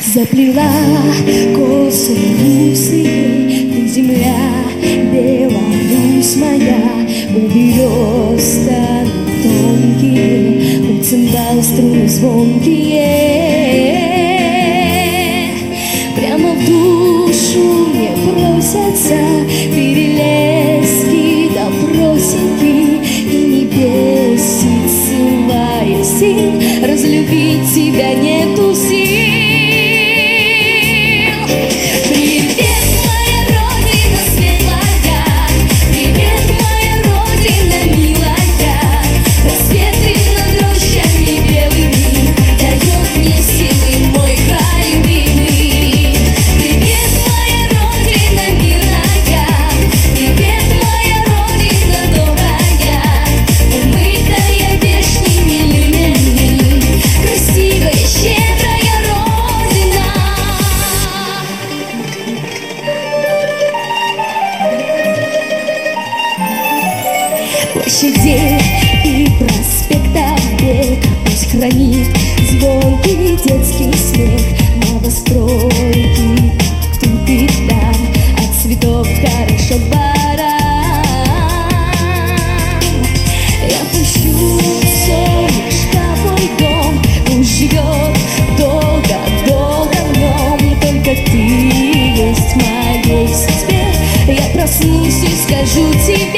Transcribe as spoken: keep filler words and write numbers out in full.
Заплела косы русые, ты земля, Беларусь моя. У берез станут тонкие, у цимбал струны звонкие. Прямо в душу мне просятся перелески да просеки, и не бесит силая сил, разлюбить тебя нету сил. Площадей и проспектов бег пусть хранит звонкий детский смех. Новостройки тупит там, от цветов хорошо барам. Я пущу солнышко в мой дом, пусть живет долго-долго в нем. Только ты есть в моей судьбе, я проснусь и скажу тебе: